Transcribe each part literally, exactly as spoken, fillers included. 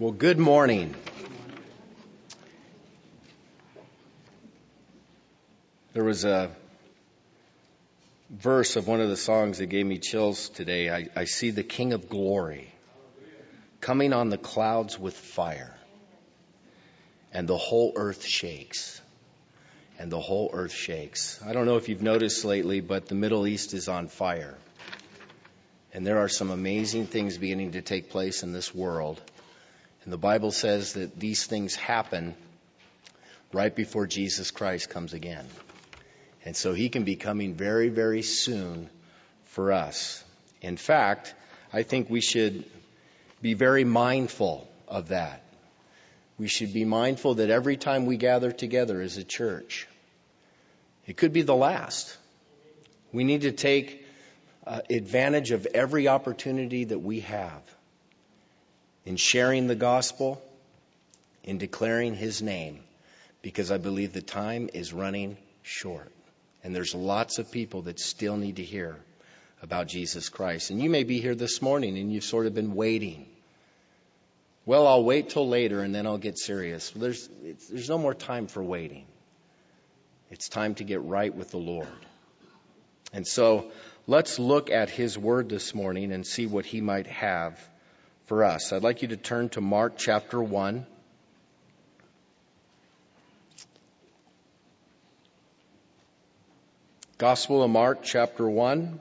Well, good morning. There was a verse of one of the songs that gave me chills today. I, I see the King of Glory coming on the clouds with fire, and the whole earth shakes. And the whole earth shakes. I don't know if you've noticed lately, but the Middle East is on fire. And there are some amazing things beginning to take place in this world. And the Bible says that these things happen right before Jesus Christ comes again. And so he can be coming very, very soon for us. In fact, I think we should be very mindful of that. We should be mindful that every time we gather together as a church, it could be the last. We need to take uh, advantage of every opportunity that we have in sharing the gospel, in declaring his name, because I believe the time is running short. And there's lots of people that still need to hear about Jesus Christ. And you may be here this morning and you've sort of been waiting. Well, I'll wait till later and then I'll get serious. There's, it's, there's no more time for waiting. It's time to get right with the Lord. And so let's look at his word this morning and see what he might have for us. I'd like you to turn to Mark chapter one. Gospel of Mark chapter one.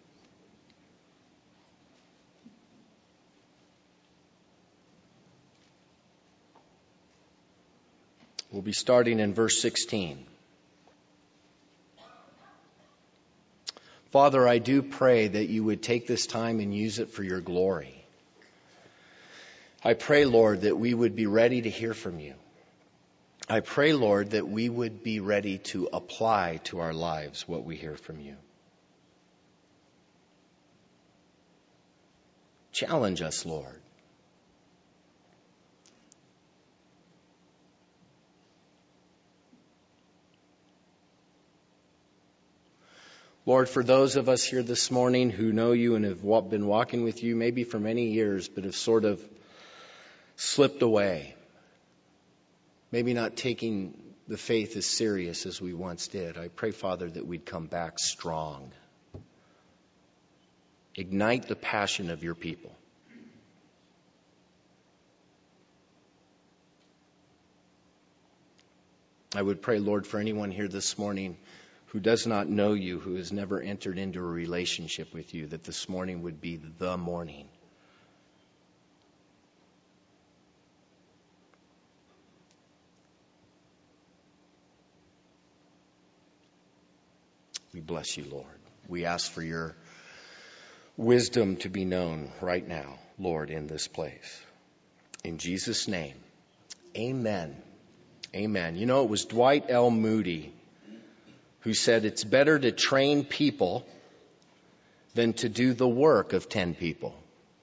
We'll be starting in verse sixteen. Father, I do pray that you would take this time and use it for your glory. I pray, Lord, that we would be ready to hear from you. I pray, Lord, that we would be ready to apply to our lives what we hear from you. Challenge us, Lord. Lord, for those of us here this morning who know you and have been walking with you maybe for many years, but have sort of slipped away, maybe not taking the faith as serious as we once did, I pray, Father, that we'd come back strong. Ignite the passion of your people. I would pray, Lord, for anyone here this morning who does not know you, who has never entered into a relationship with you, that this morning would be the morning. We bless you, Lord. We ask for your wisdom to be known right now, Lord, in this place. In Jesus' name, amen. Amen. You know, it was Dwight L. Moody who said it's better to train people than to do the work of ten people.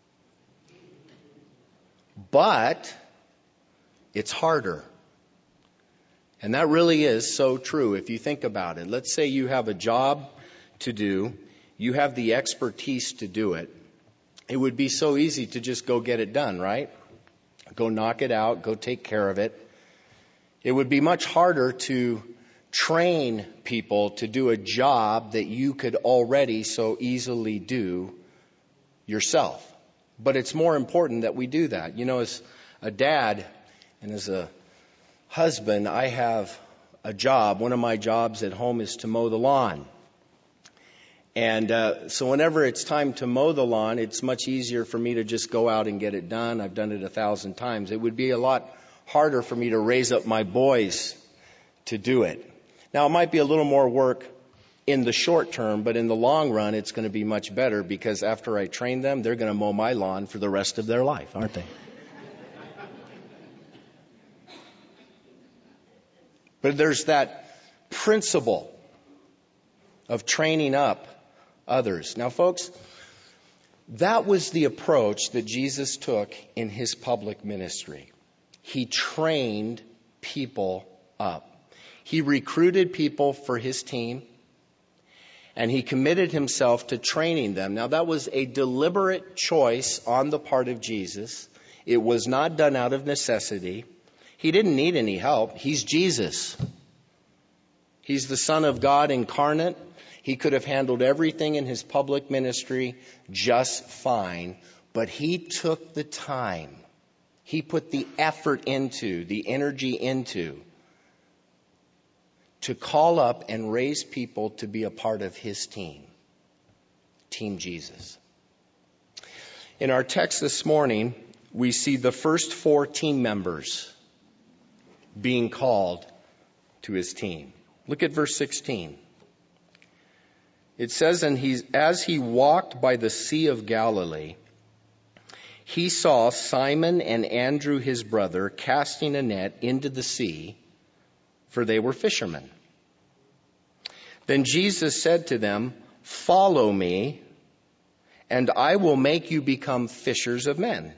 But it's harder. And that really is so true if you think about it. Let's say you have a job to do. You have the expertise to do it. It would be so easy to just go get it done, right? Go knock it out. Go take care of it. It would be much harder to train people to do a job that you could already so easily do yourself. But it's more important that we do that. You know, as a dad and as a husband, I have a job. One of my jobs at home is to mow the lawn. And uh, so whenever it's time to mow the lawn, it's much easier for me to just go out and get it done. I've done it a thousand times. It would be a lot harder for me to raise up my boys to do it. Now, it might be a little more work in the short term, but in the long run, it's going to be much better because after I train them, they're going to mow my lawn for the rest of their life, aren't they? But there's that principle of training up others. Now, folks, that was the approach that Jesus took in his public ministry. He trained people up. He recruited people for his team, and he committed himself to training them. Now, that was a deliberate choice on the part of Jesus. It was not done out of necessity. He didn't need any help. He's Jesus. He's the Son of God incarnate. He could have handled everything in his public ministry just fine, but he took the time. He put the effort into, the energy into, to call up and raise people to be a part of his team. Team Jesus. In our text this morning, we see the first four team members being called to his team. Look at verse sixteen. It says, and he's, as he walked by the Sea of Galilee, he saw Simon and Andrew his brother casting a net into the sea, for they were fishermen. Then Jesus said to them, follow me, and I will make you become fishers of men.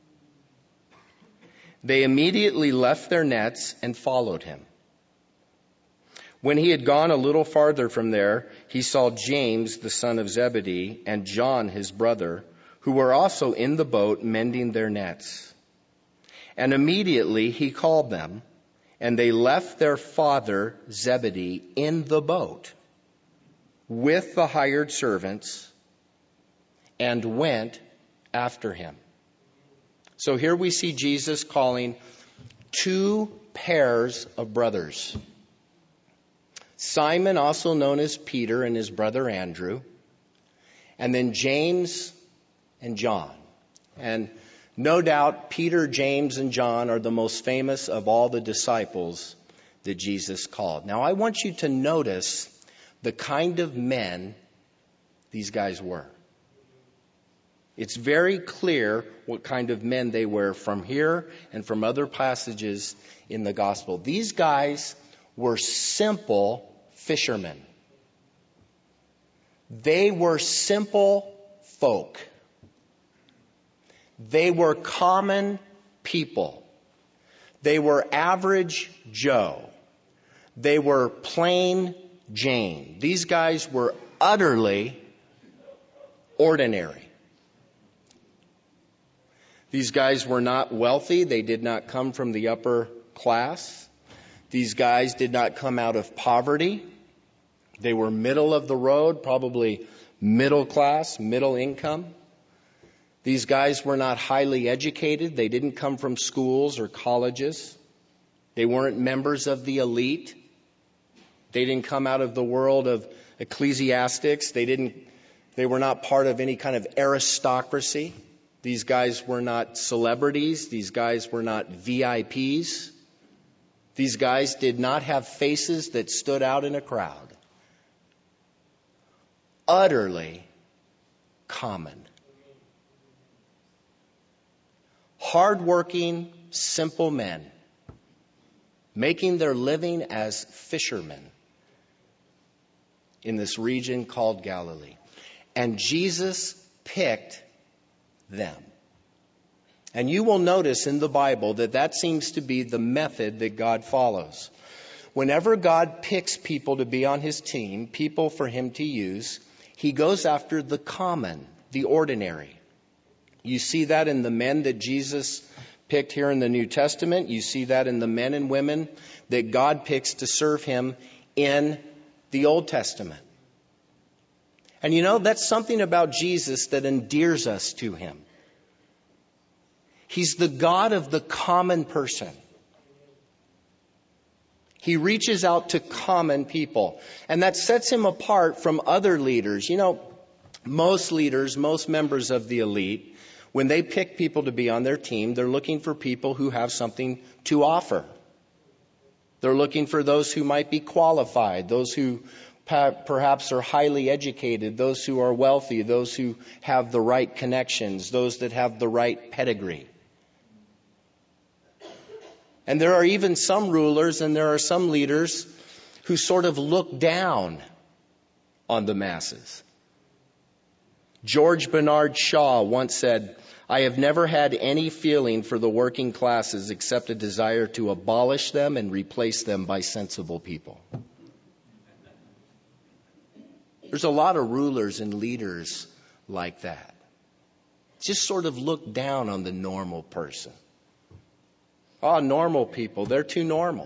They immediately left their nets and followed him. When he had gone a little farther from there, he saw James, the son of Zebedee, and John, his brother, who were also in the boat mending their nets. And immediately he called them, and they left their father Zebedee in the boat with the hired servants and went after him. So here we see Jesus calling two pairs of brothers. Simon, also known as Peter, and his brother Andrew, and then James and John. And no doubt Peter, James, and John are the most famous of all the disciples that Jesus called. Now I want you to notice the kind of men these guys were. It's very clear what kind of men they were from here and from other passages in the gospel. These guys were simple fishermen. They were simple folk. They were common people. They were average Joe. They were plain Jane. These guys were utterly ordinary. These guys were not wealthy. They did not come from the upper class. These guys did not come out of poverty. They were middle of the road, probably middle class, middle income. These guys were not highly educated. They didn't come from schools or colleges. They weren't members of the elite. They didn't come out of the world of ecclesiastics. They didn't, they were not part of any kind of aristocracy. These guys were not celebrities. These guys were not V I Ps. These guys did not have faces that stood out in a crowd. Utterly common. Hardworking, simple men making their living as fishermen in this region called Galilee. And Jesus picked them. And you will notice in the Bible that that seems to be the method that God follows. Whenever God picks people to be on his team, people for him to use, he goes after the common, the ordinary. You see that in the men that Jesus picked here in the New Testament. You see that in the men and women that God picks to serve him in the Old Testament. And you know, that's something about Jesus that endears us to him. He's the God of the common person. He reaches out to common people. And that sets him apart from other leaders. You know, most leaders, most members of the elite, when they pick people to be on their team, they're looking for people who have something to offer. They're looking for those who might be qualified, those who perhaps are highly educated, those who are wealthy, those who have the right connections, those that have the right pedigree. And there are even some rulers and there are some leaders who sort of look down on the masses. George Bernard Shaw once said, "I have never had any feeling for the working classes except a desire to abolish them and replace them by sensible people." There's a lot of rulers and leaders like that. just sort of look down on the normal person. Oh, normal people, they're too normal.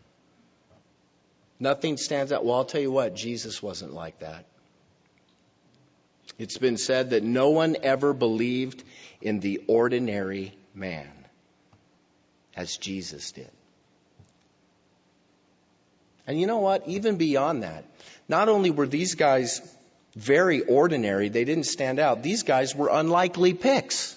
Nothing stands out. Well, I'll tell you what, Jesus wasn't like that. It's been said that no one ever believed in the ordinary man as Jesus did. And you know what? Even beyond that, not only were these guys very ordinary, they didn't stand out. These guys were unlikely picks.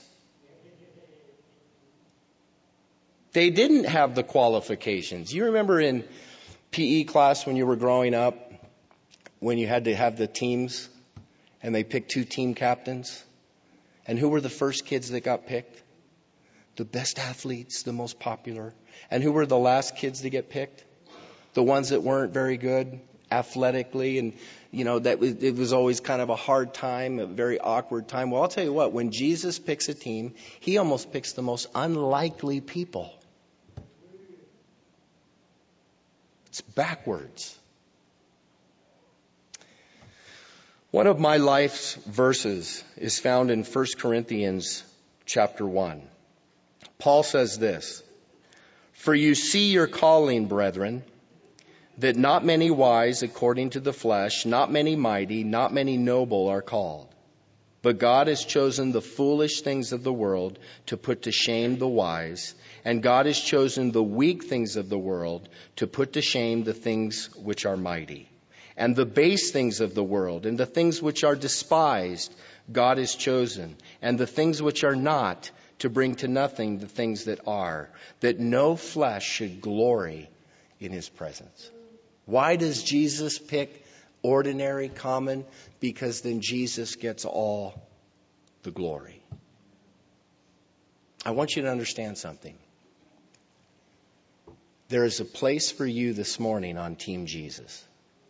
They didn't have the qualifications. You remember in P E class when you were growing up, when you had to have the teams and they picked two team captains? And who were the first kids that got picked? The best athletes, the most popular. And who were the last kids to get picked? The ones that weren't very good athletically, and you know that was, it was always kind of a hard time, a very awkward time. Well, I'll tell you what, when Jesus picks a team, he almost picks the most unlikely people. It's backwards. One of my life's verses is found in First Corinthians chapter one. Paul says this, "For you see your calling, brethren, that not many wise according to the flesh, not many mighty, not many noble are called. But God has chosen the foolish things of the world to put to shame the wise, and God has chosen the weak things of the world to put to shame the things which are mighty. And the base things of the world, and the things which are despised, God has chosen, and the things which are not, to bring to nothing the things that are, that no flesh should glory in his presence." Why does Jesus pick ordinary, common? Because then Jesus gets all the glory. I want you to understand something. There is a place for you this morning on Team Jesus.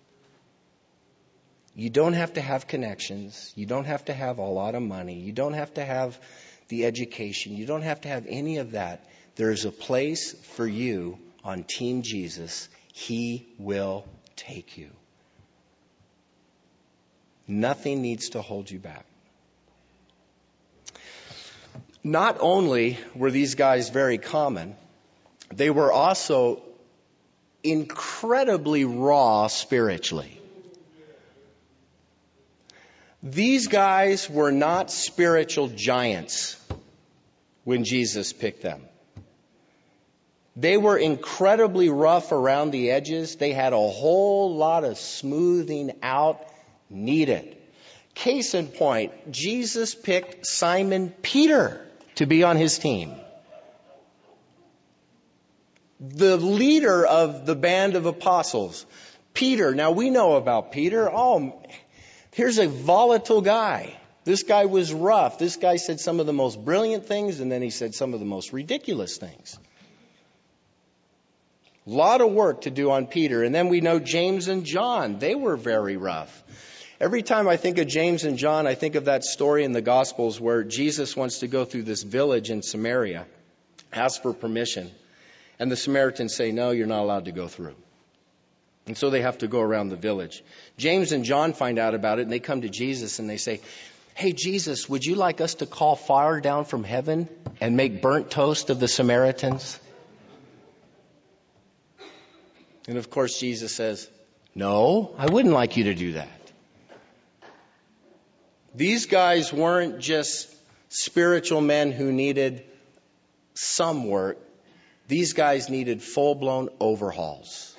You don't have to have connections. You don't have to have a lot of money. You don't have to have the education. You don't have to have any of that. There is a place for you on Team Jesus. He will take you. Nothing needs to hold you back. Not only were these guys very common, they were also incredibly raw spiritually. These guys were not spiritual giants when Jesus picked them. They were incredibly rough around the edges. They had a whole lot of smoothing out needed. Case in point, Jesus picked Simon Peter to be on his team. The leader of the band of apostles, Peter. Now we know about Peter. Oh, here's a volatile guy. This guy was rough. This guy said some of the most brilliant things, and then he said some of the most ridiculous things. A lot of work to do on Peter. And then we know James and John. They were very rough. Every time I think of James and John, I think of that story in the Gospels where Jesus wants to go through this village in Samaria, asks for permission. And the Samaritans say, no, you're not allowed to go through. And so they have to go around the village. James and John find out about it, and they come to Jesus and they say, hey, Jesus, would you like us to call fire down from heaven and make burnt toast of the Samaritans? And of course, Jesus says, no, I wouldn't like you to do that. These guys weren't just spiritual men who needed some work. These guys needed full-blown overhauls.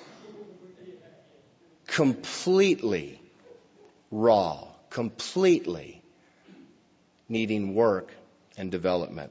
Completely raw, completely needing work and development.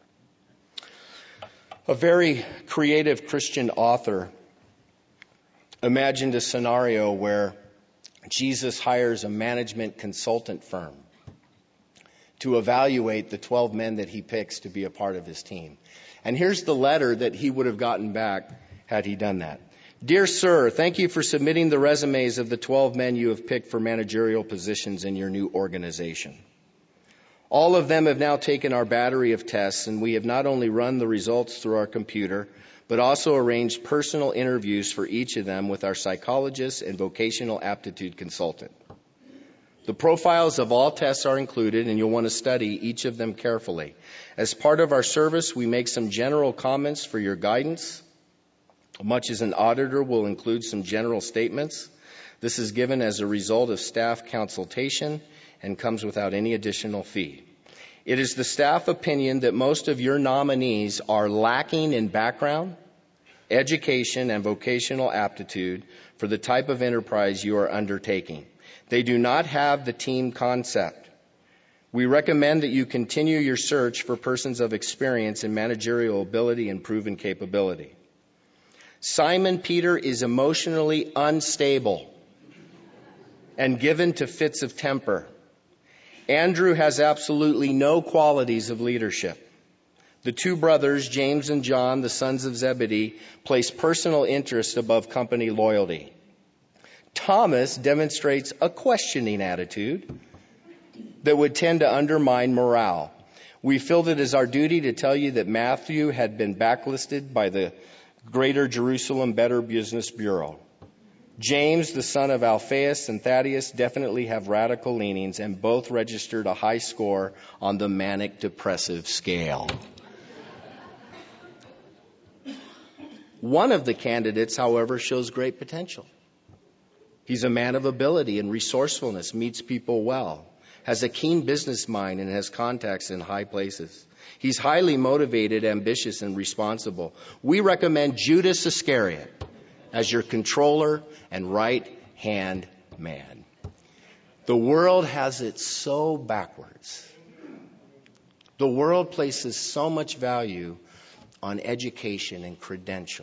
A very creative Christian author imagined a scenario where Jesus hires a management consultant firm to evaluate the twelve men that he picks to be a part of his team. And here's the letter that he would have gotten back had he done that. Dear sir, thank you for submitting the resumes of the twelve men you have picked for managerial positions in your new organization. All of them have now taken our battery of tests, and we have not only run the results through our computer, but also arranged personal interviews for each of them with our psychologist and vocational aptitude consultant. The profiles of all tests are included, and you'll want to study each of them carefully. As part of our service, we make some general comments for your guidance. Much as an auditor will include some general statements. This is given as a result of staff consultation and comes without any additional fee. It is the staff opinion that most of your nominees are lacking in background, education, and vocational aptitude for the type of enterprise you are undertaking. They do not have the team concept. We recommend that you continue your search for persons of experience in managerial ability and proven capability. Simon Peter is emotionally unstable and given to fits of temper. Andrew has absolutely no qualities of leadership. The two brothers, James and John, the sons of Zebedee, place personal interest above company loyalty. Thomas demonstrates a questioning attitude that would tend to undermine morale. We feel that it is our duty to tell you that Matthew had been backlisted by the Greater Jerusalem Better Business Bureau. James, the son of Alphaeus, and Thaddeus definitely have radical leanings, and both registered a high score on the manic-depressive scale. One of the candidates, however, shows great potential. He's a man of ability and resourcefulness, meets people well, has a keen business mind, and has contacts in high places. He's highly motivated, ambitious, and responsible. We recommend Judas Iscariot as your controller and right-hand man. The world has it so backwards. The world places so much value on education and credential.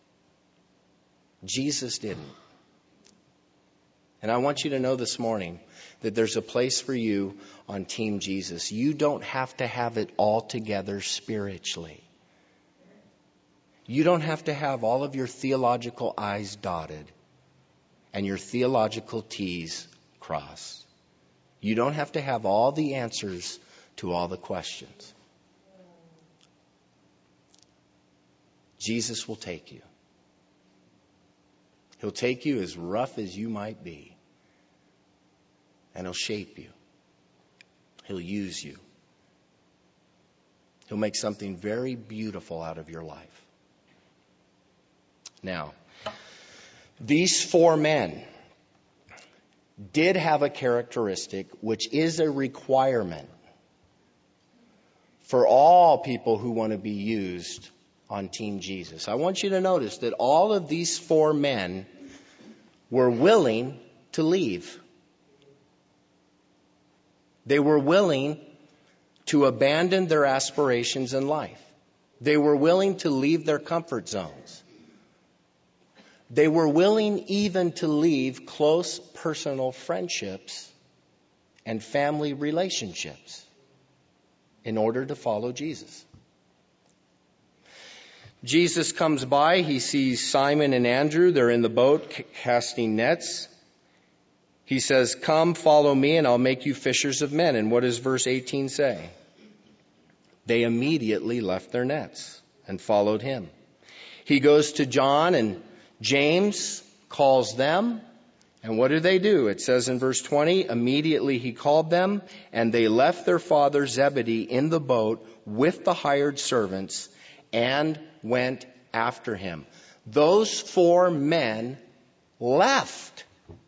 Jesus didn't. And I want you to know this morning that there's a place for you on Team Jesus. You don't have to have it all together spiritually. You don't have to have all of your theological I's dotted and your theological T's crossed. You don't have to have all the answers to all the questions. Jesus will take you. He'll take you as rough as you might be. And He'll shape you. He'll use you. He'll make something very beautiful out of your life. Now, these four men did have a characteristic which is a requirement for all people who want to be used on Team Jesus. I want you to notice that all of these four men were willing to leave. They were willing to abandon their aspirations in life. They were willing to leave their comfort zones. They were willing even to leave close personal friendships and family relationships in order to follow Jesus. Jesus comes by. He sees Simon and Andrew. They're in the boat casting nets. He says, "Come, follow me, and I'll make you fishers of men." And what does verse eighteen say? They immediately left their nets and followed Him. He goes to John and James, calls them. And what do they do? It says in verse twenty, immediately He called them, and they left their father Zebedee in the boat with the hired servants and went after Him. Those four men left.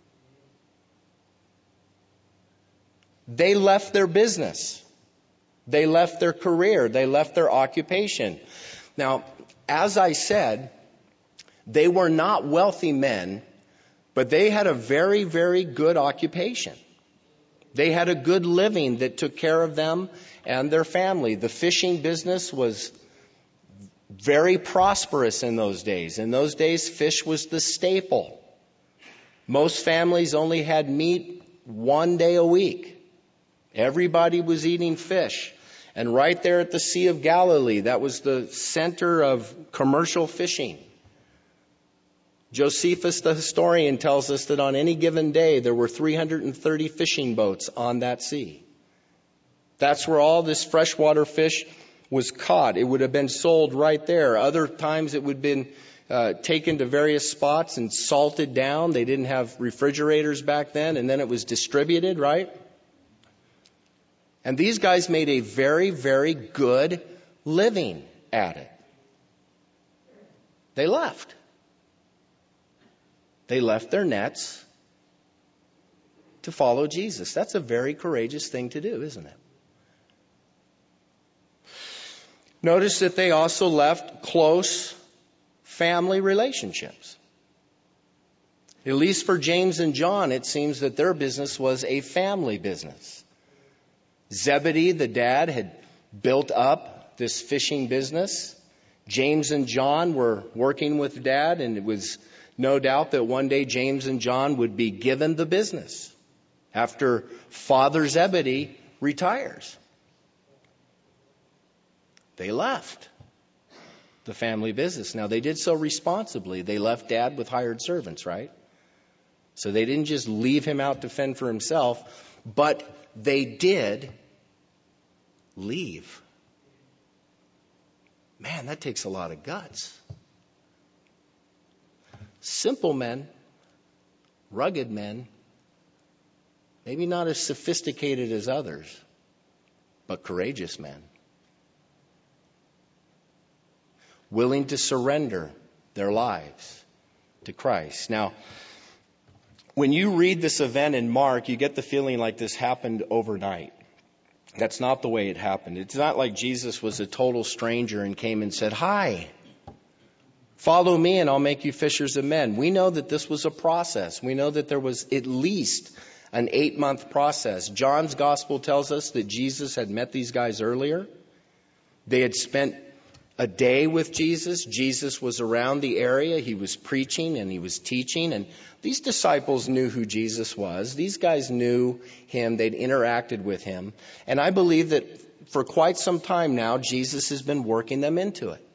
They left their business. They left their career. They left their occupation. Now, as I said, they were not wealthy men, but they had a very, very good occupation. They had a good living that took care of them and their family. The fishing business was very prosperous in those days. In those days, fish was the staple. Most families only had meat one day a week. Everybody was eating fish. And right there at the Sea of Galilee, that was the center of commercial fishing. Josephus, the historian, tells us that on any given day, there were three hundred thirty fishing boats on that sea. That's where all this freshwater fish was caught. It would have been sold right there. Other times it would have been uh, taken to various spots and salted down. They didn't have refrigerators back then, and then it was distributed, right? And these guys made a very, very good living at it. They left. They left their nets to follow Jesus. That's a very courageous thing to do, isn't it? Notice that they also left close family relationships. At least for James and John, it seems that their business was a family business. Zebedee, the dad, had built up this fishing business. James and John were working with Dad, and it was no doubt that one day James and John would be given the business after Father Zebedee retires. They left the family business. Now, they did so responsibly. They left Dad with hired servants, right? So they didn't just leave him out to fend for himself, but they did leave. Man, that takes a lot of guts. Simple men, rugged men, maybe not as sophisticated as others, but courageous men. Willing to surrender their lives to Christ. Now, when you read this event in Mark, you get the feeling like this happened overnight. That's not the way it happened. It's not like Jesus was a total stranger and came and said, "Hi, follow me and I'll make you fishers of men." We know that this was a process. We know that there was at least an eight-month process. John's gospel tells us that Jesus had met these guys earlier. They had spent a day with Jesus. Jesus was around the area. He was preaching and he was teaching. And these disciples knew who Jesus was. These guys knew him. They'd interacted with him. And I believe that for quite some time now, Jesus has been working them into it.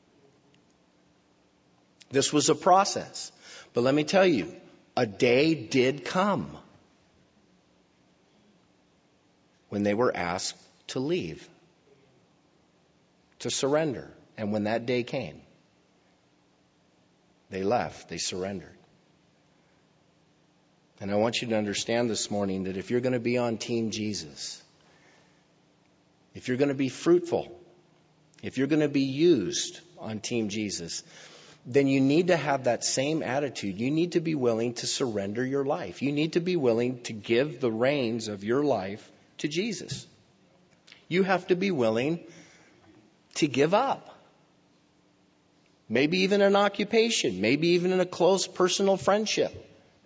This was a process. But let me tell you, a day did come when they were asked to leave, to surrender. And when that day came, they left, they surrendered. And I want you to understand this morning that if you're going to be on Team Jesus, if you're going to be fruitful, if you're going to be used on Team Jesus, then you need to have that same attitude. You need to be willing to surrender your life. You need to be willing to give the reins of your life to Jesus. You have to be willing to give up. Maybe even an occupation, maybe even in a close personal friendship.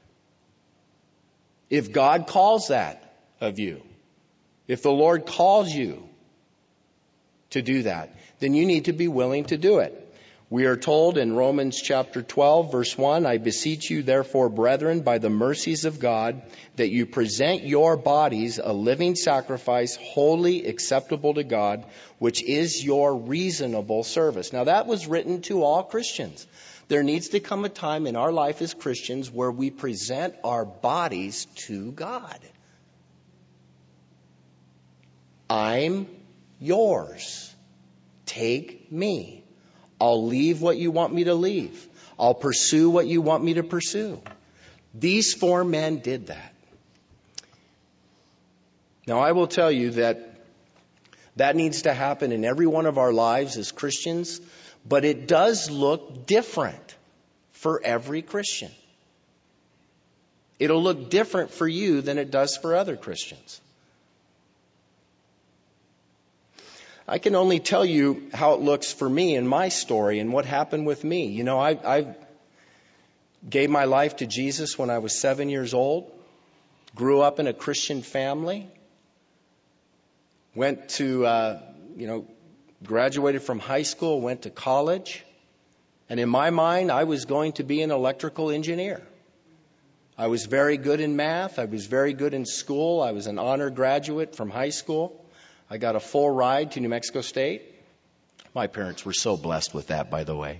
If God calls that of you, if the Lord calls you to do that, then you need to be willing to do it. We are told in Romans chapter twelve, verse one, "I beseech you therefore, brethren, by the mercies of God, that you present your bodies a living sacrifice, wholly acceptable to God, which is your reasonable service." Now that was written to all Christians. There needs to come a time in our life as Christians where we present our bodies to God. I'm yours. Take me. I'll leave what you want me to leave. I'll pursue what you want me to pursue. These four men did that. Now, I will tell you that that needs to happen in every one of our lives as Christians, but it does look different for every Christian. It'll look different for you than it does for other Christians. I can only tell you how it looks for me in my story and what happened with me. You know, I, I gave my life to Jesus when I was seven years old, grew up in a Christian family, went to, uh, you know, graduated from high school, went to college, and in my mind, I was going to be an electrical engineer. I was very good in math. I was very good in school. I was an honor graduate from high school. I got a full ride to New Mexico State. My parents were so blessed with that, by the way.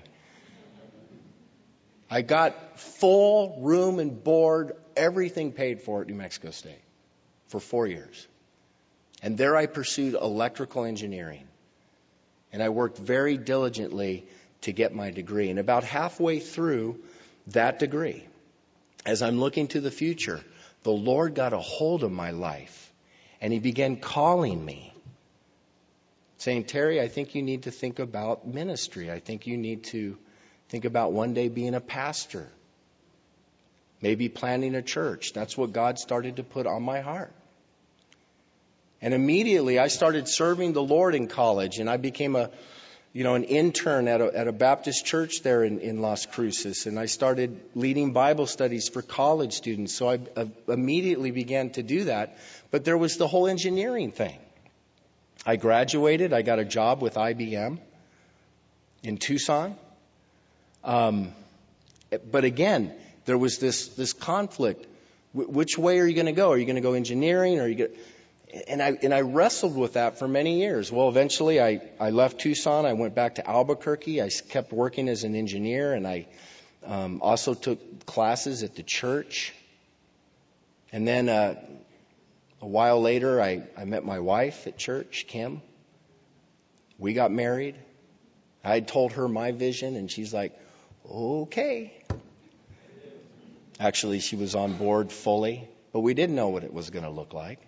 I got full room and board, everything paid for at New Mexico State for four years. And there I pursued electrical engineering. And I worked very diligently to get my degree. And about halfway through that degree, as I'm looking to the future, the Lord got a hold of my life and He began calling me, saying, Terry, I think you need to think about ministry. I think you need to think about one day being a pastor, maybe planting a church. That's what God started to put on my heart. And immediately I started serving the Lord in college, and I became a, you know, an intern at a, at a Baptist church there in, in Las Cruces. And I started leading Bible studies for college students. So I uh, immediately began to do that. But there was the whole engineering thing. I graduated. I got a job with I B M in Tucson. Um, but again, there was this, this conflict. W- which way are you going to go? Are you going to go engineering? Or are you going to... And I and I wrestled with that for many years. Well, eventually I, I left Tucson. I went back to Albuquerque. I kept working as an engineer, and I um, also took classes at the church. And then uh, a while later, I, I met my wife at church, Kim. We got married. I had told her my vision, and she's like, okay. Actually, she was on board fully, but we didn't know what it was going to look like.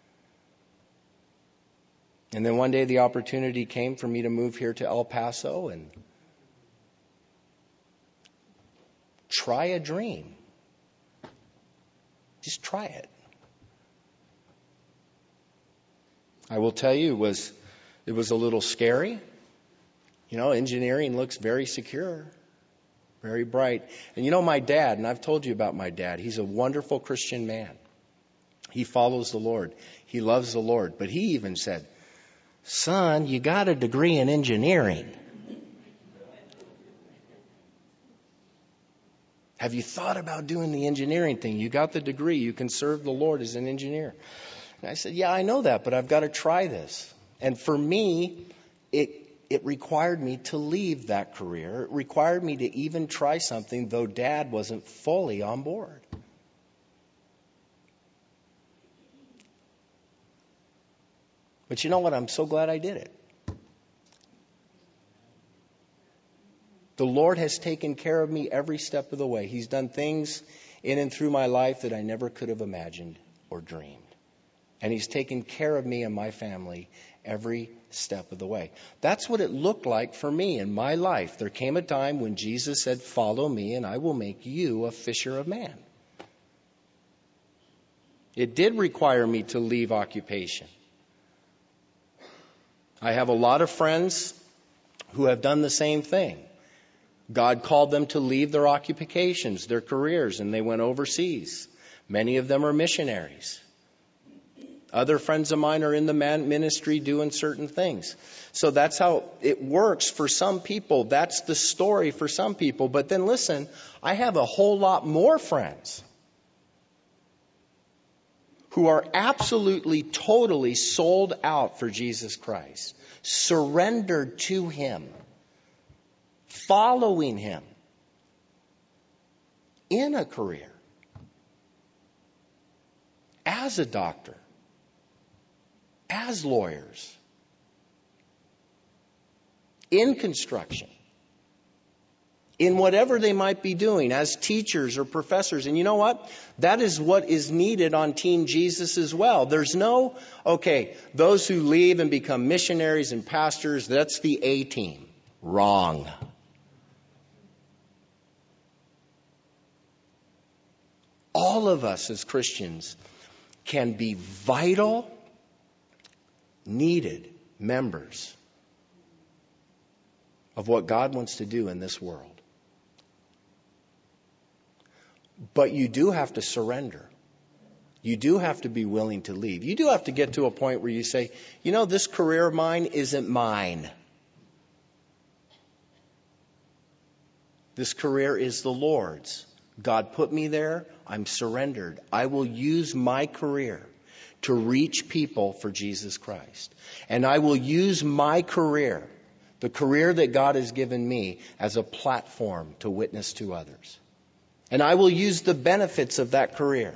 And then one day the opportunity came for me to move here to El Paso and try a dream. Just try it. I will tell you, it was, it was a little scary. You know, engineering looks very secure, very bright. And you know, my dad, and I've told you about my dad, he's a wonderful Christian man. He follows the Lord. He loves the Lord. But he even said, son, you got a degree in engineering. Have you thought about doing the engineering thing? You got the degree. You can serve the Lord as an engineer. And I said, yeah, I know that, but I've got to try this. And for me, it it required me to leave that career. It required me to even try something, though Dad wasn't fully on board. But you know what? I'm so glad I did it. The Lord has taken care of me every step of the way. He's done things in and through my life that I never could have imagined or dreamed. And He's taken care of me and my family every step of the way. That's what it looked like for me in my life. There came a time when Jesus said, follow me and I will make you a fisher of man. It did require me to leave occupation. I have a lot of friends who have done the same thing. God called them to leave their occupations, their careers, and they went overseas. Many of them are missionaries. Other friends of mine are in the ministry doing certain things. So that's how it works for some people. That's the story for some people. But then listen, I have a whole lot more friends who are absolutely, totally sold out for Jesus Christ, surrendered to Him, following Him in a career, as a doctor, as lawyers, in construction, in whatever they might be doing as teachers or professors. And you know what? That is what is needed on Team Jesus as well. There's no, okay, those who leave and become missionaries and pastors, that's the A team. Wrong. All of us as Christians can be vital, needed members of what God wants to do in this world. But you do have to surrender. You do have to be willing to leave. You do have to get to a point where you say, you know, this career of mine isn't mine. This career is the Lord's. God put me there. I'm surrendered. I will use my career to reach people for Jesus Christ. And I will use my career, the career that God has given me, as a platform to witness to others. And I will use the benefits of that career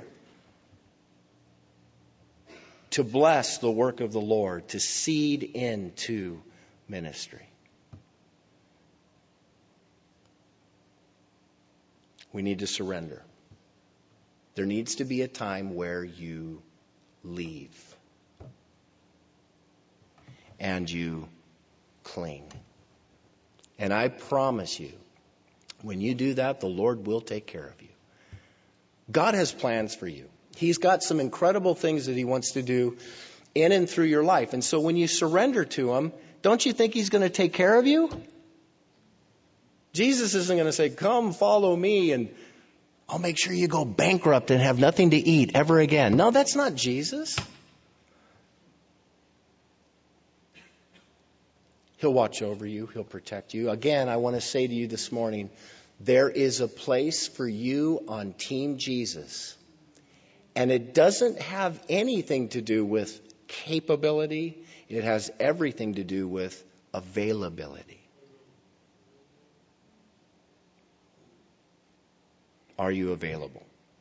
to bless the work of the Lord, to seed into ministry. we need to surrender. There needs to be a time where you leave and you cling. And I promise you, when you do that, the Lord will take care of you. God has plans for you. He's got some incredible things that He wants to do in and through your life. And so when you surrender to Him, don't you think He's going to take care of you? Jesus isn't going to say, come follow me and I'll make sure you go bankrupt and have nothing to eat ever again. No, that's not Jesus. He'll watch over you. He'll protect you. Again, I want to say to you this morning, there is a place for you on Team Jesus. And it doesn't have anything to do with capability. It has everything to do with availability. Are you available?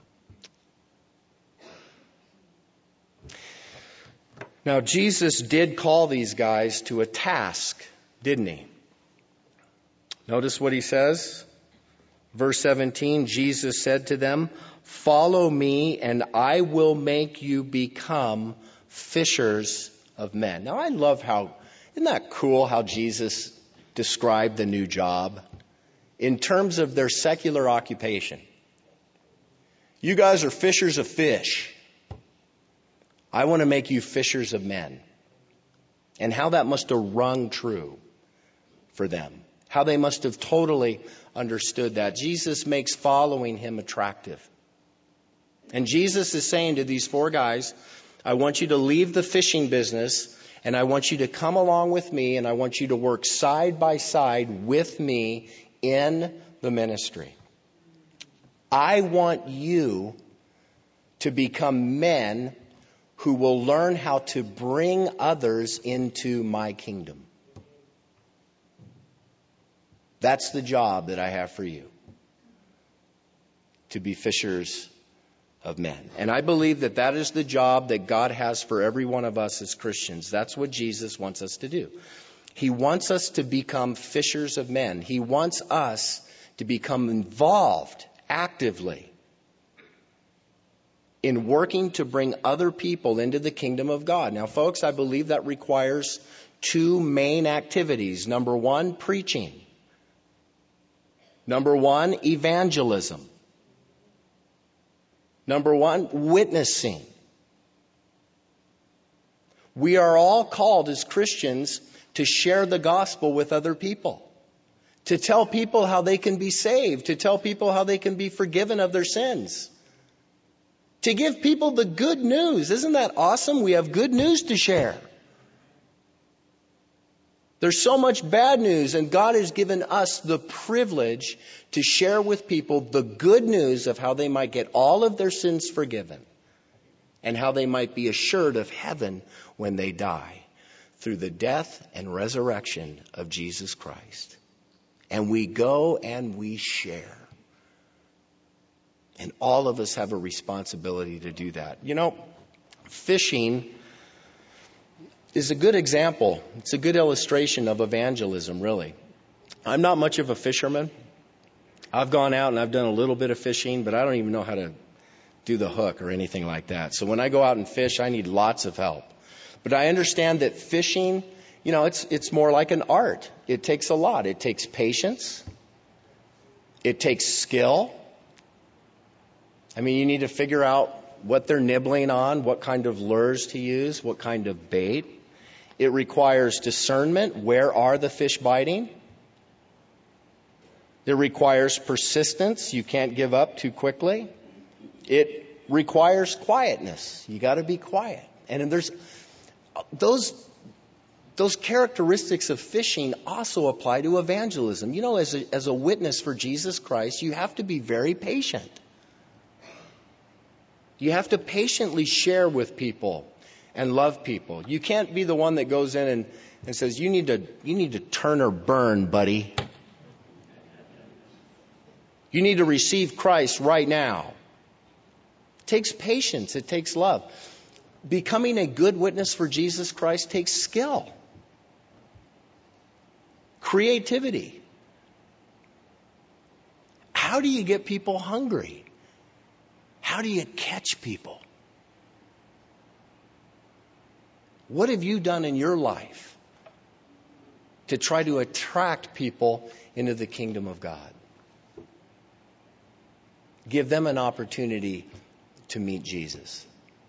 Now, Jesus did call these guys to a task, didn't He? Notice what He says. Verse seventeen, Jesus said to them, follow me and I will make you become fishers of men. Now, I love how, isn't that cool how Jesus described the new job in terms of their secular occupation? You guys are fishers of fish. I want to make you fishers of men. And how that must have rung true for them. How they must have totally understood that. Jesus makes following Him attractive. And Jesus is saying to these four guys, I want you to leave the fishing business and I want you to come along with me and I want you to work side by side with me in the ministry. I want you to become men who will learn how to bring others into my kingdom. That's the job that I have for you. To be fishers of men. And I believe that that is the job that God has for every one of us as Christians. That's what Jesus wants us to do. He wants us to become fishers of men. He wants us to become involved actively in working to bring other people into the kingdom of God. Now, folks, I believe that requires two main activities. Number one, preaching. Number one, evangelism. Number one, witnessing. We are all called as Christians to share the gospel with other people. To tell people how they can be saved. To tell people how they can be forgiven of their sins. To give people the good news. Isn't that awesome? We have good news to share. There's so much bad news, and God has given us the privilege to share with people the good news of how they might get all of their sins forgiven and how they might be assured of heaven when they die through the death and resurrection of Jesus Christ. And we go and we share. And all of us have a responsibility to do that. You know, fishing is a good example. It's a good illustration of evangelism, really. I'm not much of a fisherman. I've gone out and I've done a little bit of fishing, but I don't even know how to do the hook or anything like that. So when I go out and fish, I need lots of help. But I understand that fishing, you know, it's it's more like an art. It takes a lot. It takes patience. It takes skill. I mean, you need to figure out what they're nibbling on, what kind of lures to use, what kind of bait. It requires discernment. Where are the fish biting? It requires persistence. You can't give up too quickly. It requires quietness. You got to be quiet. And there's those those characteristics of fishing also apply to evangelism. You know, as a, as a witness for Jesus Christ, you have to be very patient. You have to patiently share with people and love people. You can't be the one that goes in and, and says, you need to you need to turn or burn, buddy. You need to receive Christ right now. It takes patience. It takes love. Becoming a good witness for Jesus Christ takes skill, creativity. How How do you get people hungry? How do you catch people? What have you done in your life to try to attract people into the kingdom of God? Give them an opportunity to meet Jesus.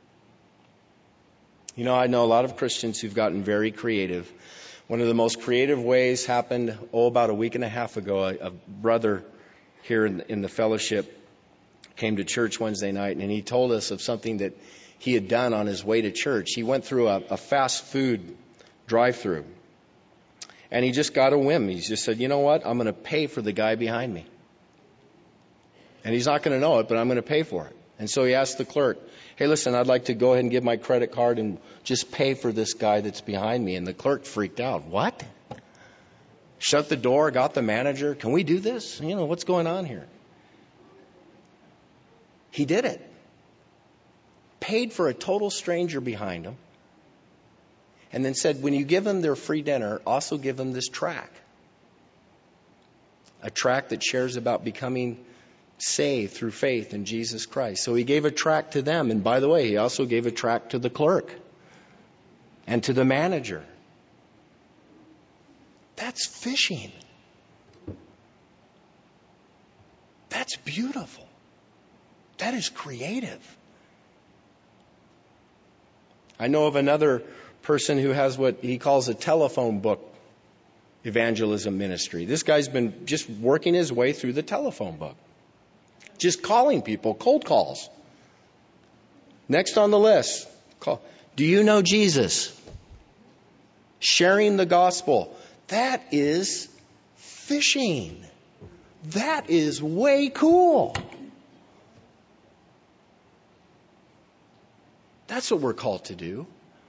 You know, I know a lot of Christians who've gotten very creative. One of the most creative ways happened, oh, about a week and a half ago. A, a brother here in, in the fellowship came to church Wednesday night, and he told us of something that he had done on his way to church. He went through a, a fast food drive-through, and he just got a whim. He just said, you know what? I'm going to pay for the guy behind me. And he's not going to know it, but I'm going to pay for it. And so he asked the clerk, hey, listen, I'd like to go ahead and give my credit card and just pay for this guy that's behind me. And the clerk freaked out. What? Shut the door, got the manager. Can we do this? You know, what's going on here? He did it. Paid for a total stranger behind him. And then said, when you give them their free dinner, also give them this tract. A tract that shares about becoming saved through faith in Jesus Christ. So he gave a tract to them. And by the way, he also gave a tract to the clerk and to the manager. That's fishing. That's beautiful. That is creative. I know of another person who has what he calls a telephone book evangelism ministry. This guy's been just working his way through the telephone book. Just calling people, cold calls. Next on the list, call. Do you know Jesus? Sharing the gospel. That is fishing. That is way cool. That's what we're called to do.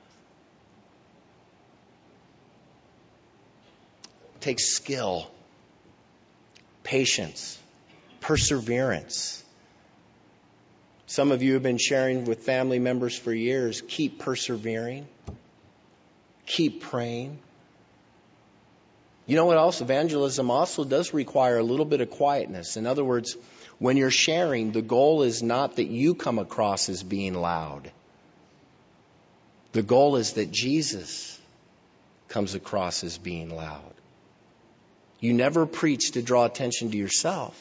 It takes skill, patience, perseverance. Some of you have been sharing with family members for years. Keep persevering. Keep praying. You know what else? Evangelism also does require a little bit of quietness. In other words, when you're sharing, the goal is not that you come across as being loud. The goal is that Jesus comes across as being loud. You never preach to draw attention to yourself.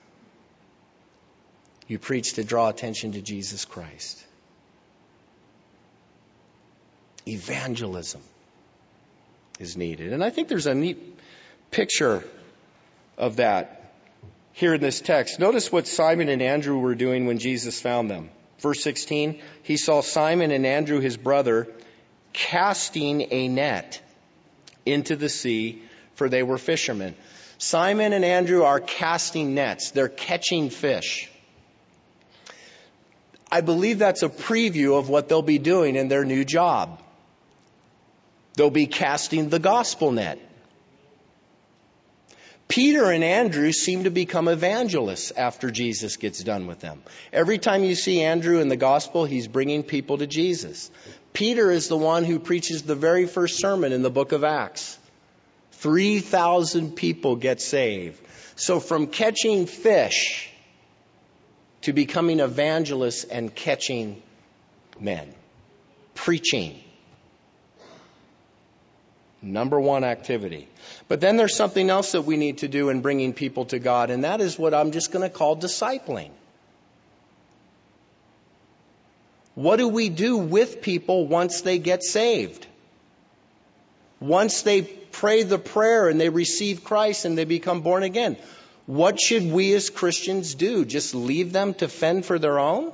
You preach to draw attention to Jesus Christ. Evangelism is needed. And I think there's a neat picture of that here in this text. Notice what Simon and Andrew were doing when Jesus found them. Verse sixteen, he saw Simon and Andrew, his brother, casting a net into the sea, for they were fishermen. Simon and Andrew are casting nets. They're catching fish. I believe that's a preview of what they'll be doing in their new job. They'll be casting the gospel net. Peter and Andrew seem to become evangelists after Jesus gets done with them. Every time you see Andrew in the gospel, he's bringing people to Jesus. Peter is the one who preaches the very first sermon in the book of Acts. three thousand people get saved. So from catching fish to becoming evangelists and catching men. Preaching. Number one activity. But then there's something else that we need to do in bringing people to God, and that is what I'm just going to call discipling. What do we do with people once they get saved? Once they pray the prayer and they receive Christ and they become born again, what should we as Christians do? Just leave them to fend for their own?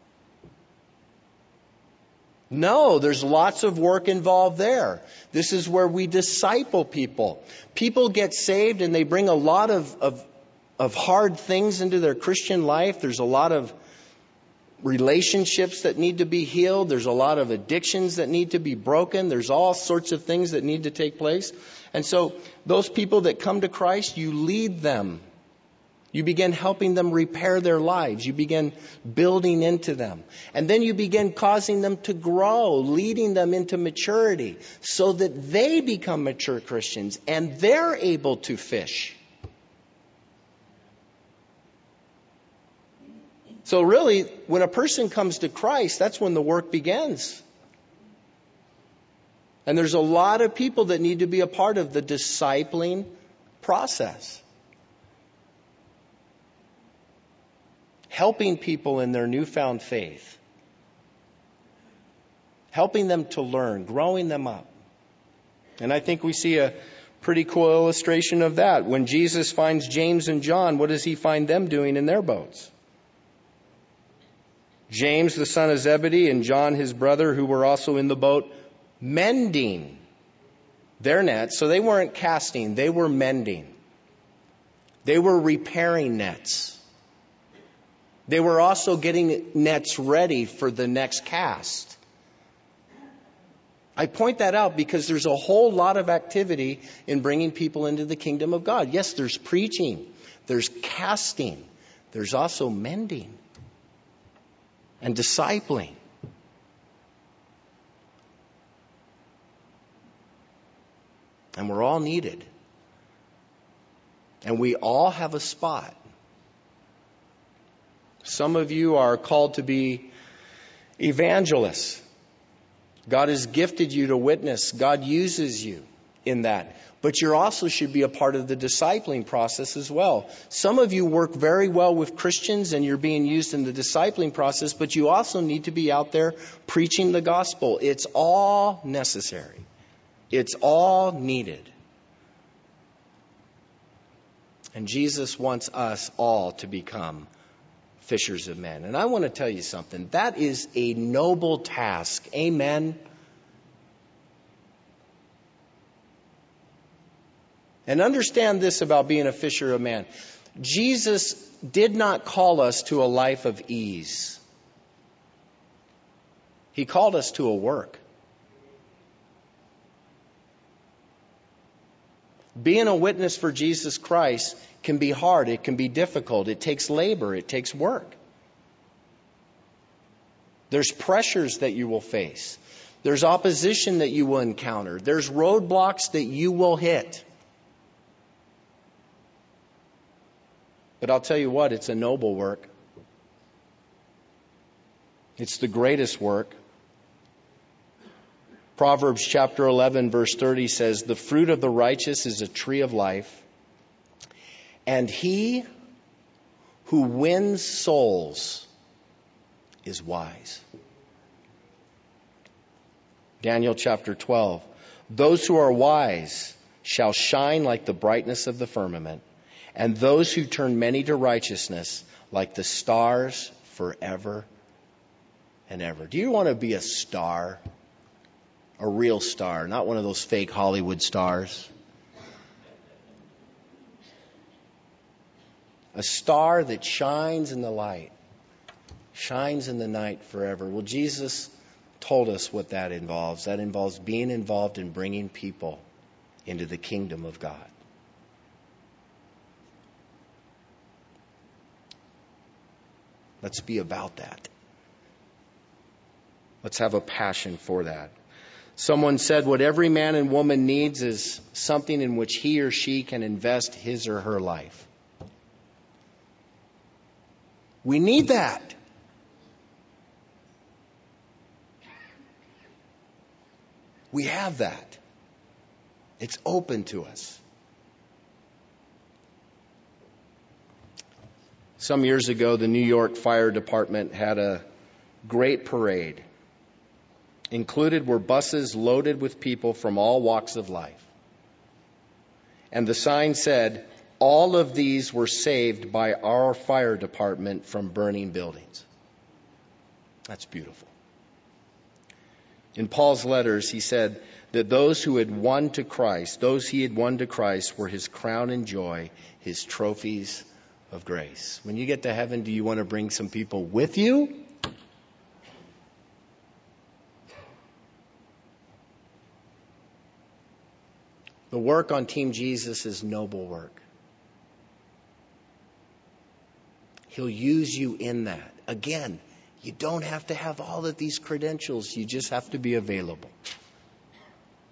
No, there's lots of work involved there. This is where we disciple people. People get saved and they bring a lot of, of, of hard things into their Christian life. There's a lot of relationships that need to be healed. There's a lot of addictions that need to be broken. There's all sorts of things that need to take place. And so those people that come to Christ, you lead them. You begin helping them repair their lives. You begin building into them. And then you begin causing them to grow, leading them into maturity so that they become mature Christians and they're able to fish. So really, when a person comes to Christ, that's when the work begins. And there's a lot of people that need to be a part of the discipling process. Helping people in their newfound faith. Helping them to learn, growing them up. And I think we see a pretty cool illustration of that. When Jesus finds James and John, what does he find them doing in their boats? James, the son of Zebedee, and John, his brother, who were also in the boat, mending their nets. So they weren't casting, they were mending. They were repairing nets. They were also getting nets ready for the next cast. I point that out because there's a whole lot of activity in bringing people into the kingdom of God. Yes, there's preaching, there's casting, there's also mending and discipling. And we're all needed. And we all have a spot. Some of you are called to be evangelists. God has gifted you to witness. God uses you in that. But you also should be a part of the discipling process as well. Some of you work very well with Christians and you're being used in the discipling process, but you also need to be out there preaching the gospel. It's all necessary. It's all needed. And Jesus wants us all to become fishers of men. And I want to tell you something. That is a noble task. Amen. And understand this about being a fisher of men. Jesus did not call us to a life of ease. He called us to a work. Being a witness for Jesus Christ can be hard. It can be difficult. It takes labor. It takes work. There's pressures that you will face. There's opposition that you will encounter. There's roadblocks that you will hit. But I'll tell you what, it's a noble work. It's the greatest work. Proverbs chapter eleven verse thirty says, "The fruit of the righteous is a tree of life, and he who wins souls is wise." Daniel chapter twelve, "Those who are wise shall shine like the brightness of the firmament, and those who turn many to righteousness like the stars forever and ever." Do you want to be a star? A real star, not one of those fake Hollywood stars. A star that shines in the light, shines in the night forever. Well, Jesus told us what that involves. That involves being involved in bringing people into the kingdom of God. Let's be about that. Let's have a passion for that. Someone said what every man and woman needs is something in which he or she can invest his or her life. We need that. We have that. It's open to us. Some years ago, the New York Fire Department had a great parade. Included were buses loaded with people from all walks of life. And the sign said, "All of these were saved by our fire department from burning buildings." That's beautiful. In Paul's letters, he said that those who had won to Christ, those he had won to Christ, were his crown and joy, his trophies of grace. When you get to heaven, do you want to bring some people with you? The work on Team Jesus is noble work. He'll use you in that. Again, you don't have to have all of these credentials. You just have to be available.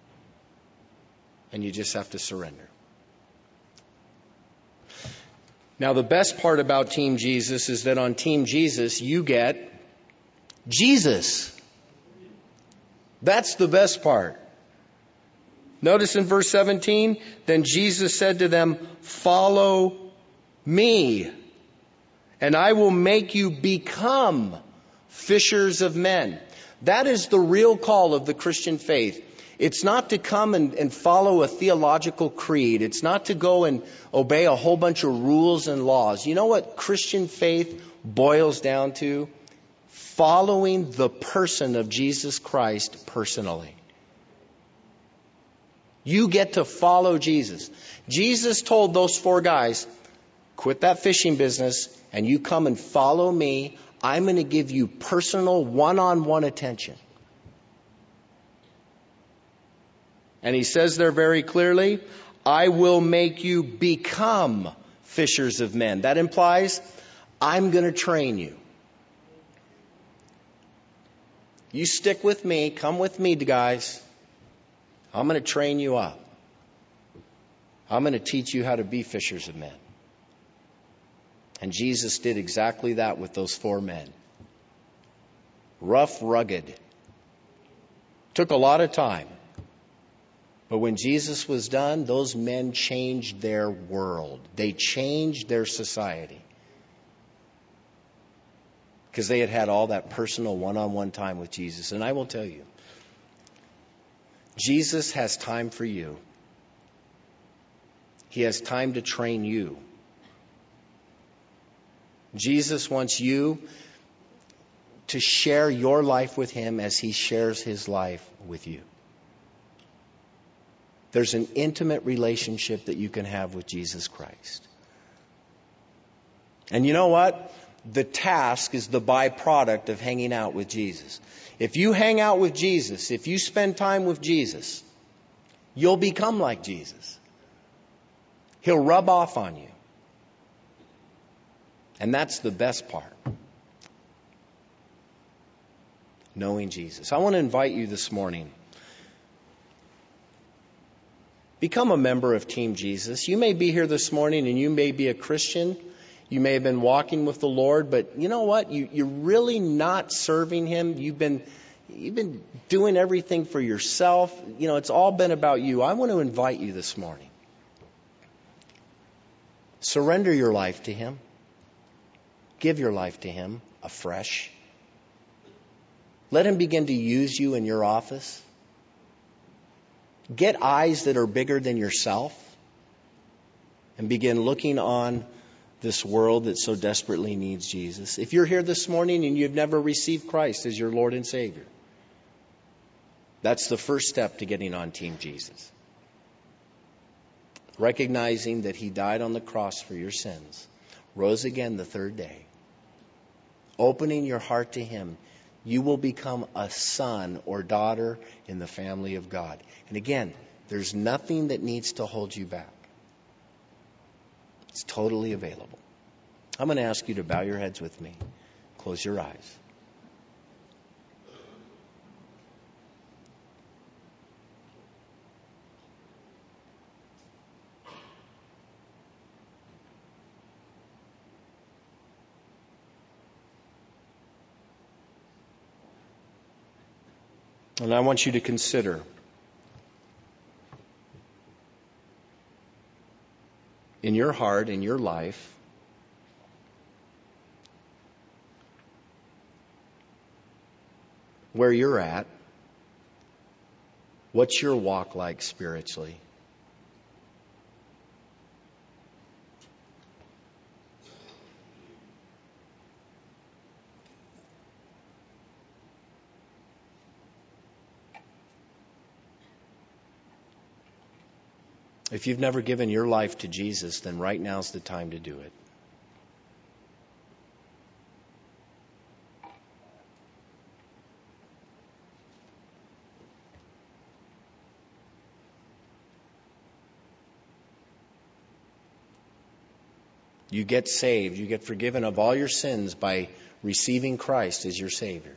And you just have to surrender. Now, the best part about Team Jesus is that on Team Jesus, you get Jesus. That's the best part. Notice in verse seventeen, then Jesus said to them, follow me, and I will make you become fishers of men. That is the real call of the Christian faith. It's not to come and, and follow a theological creed. It's not to go and obey a whole bunch of rules and laws. You know what Christian faith boils down to? Following the person of Jesus Christ personally. You get to follow Jesus. Jesus told those four guys, quit that fishing business and you come and follow me. I'm going to give you personal one-on-one attention. And he says there very clearly, I will make you become fishers of men. That implies I'm going to train you. You stick with me, come with me, guys. I'm going to train you up. I'm going to teach you how to be fishers of men. And Jesus did exactly that with those four men. Rough, rugged. Took a lot of time. But when Jesus was done, those men changed their world. They changed their society. Because they had had all that personal one-on-one time with Jesus. And I will tell you, Jesus has time for you. He has time to train you. Jesus wants you to share your life with Him as He shares His life with you. There's an intimate relationship that you can have with Jesus Christ. And you know what? The task is the byproduct of hanging out with Jesus. If you hang out with Jesus, if you spend time with Jesus, you'll become like Jesus. He'll rub off on you. And that's the best part. Knowing Jesus. I want to invite you this morning. Become a member of Team Jesus. You may be here this morning and you may be a Christian. You may have been walking with the Lord, but you know what? You, you're really not serving Him. You've been, you've been doing everything for yourself. You know, it's all been about you. I want to invite you this morning. Surrender your life to Him. Give your life to Him afresh. Let Him begin to use you in your office. Get eyes that are bigger than yourself and begin looking on this world that so desperately needs Jesus. If you're here this morning and you've never received Christ as your Lord and Savior, that's the first step to getting on Team Jesus. Recognizing that He died on the cross for your sins, rose again the third day. Opening your heart to Him, you will become a son or daughter in the family of God. And again, there's nothing that needs to hold you back. It's totally available. I'm going to ask you to bow your heads with me. Close your eyes. And I want you to consider in your heart, in your life, where you're at, what's your walk like spiritually? If you've never given your life to Jesus, then right now's the time to do it. You get saved, you get forgiven of all your sins by receiving Christ as your Savior.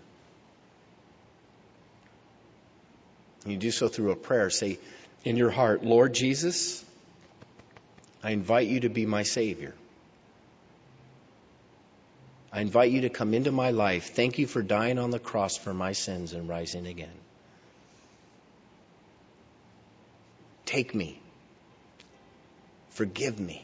You do so through a prayer. Say in your heart, Lord Jesus, I invite you to be my Savior. I invite you to come into my life. Thank you for dying on the cross for my sins and rising again. Take me. Forgive me.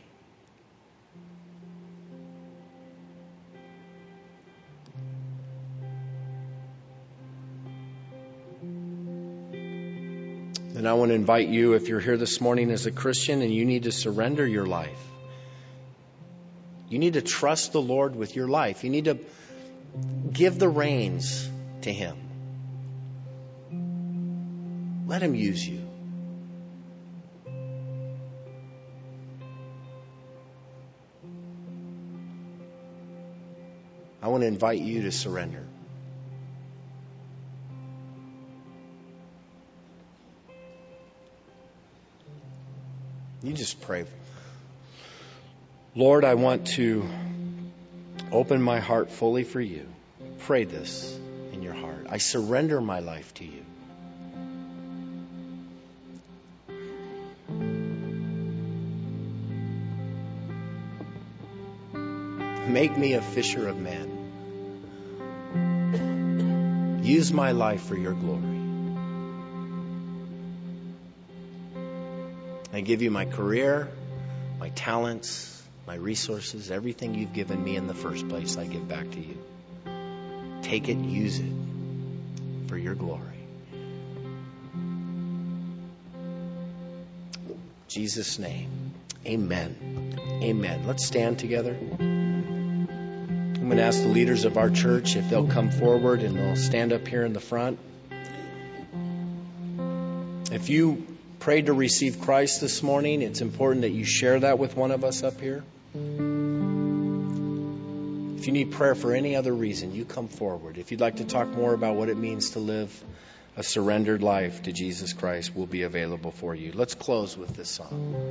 And I want to invite you, if you're here this morning as a Christian and you need to surrender your life, you need to trust the Lord with your life. You need to give the reins to Him. Let Him use you. I want to invite you to surrender. You just pray. Lord, I want to open my heart fully for you. Pray this in your heart. I surrender my life to you. Make me a fisher of men. Use my life for your glory. I give you my career, my talents, my resources, everything you've given me in the first place, I give back to you. Take it, use it for your glory. In Jesus' name, amen. Amen. Let's stand together. I'm going to ask the leaders of our church if they'll come forward and they'll stand up here in the front. If you prayed to receive Christ this morning, it's important that you share that with one of us up here. If you need prayer for any other reason, you come forward. If you'd like to talk more about what it means to live a surrendered life to Jesus Christ, we'll be available for you. Let's close with this song.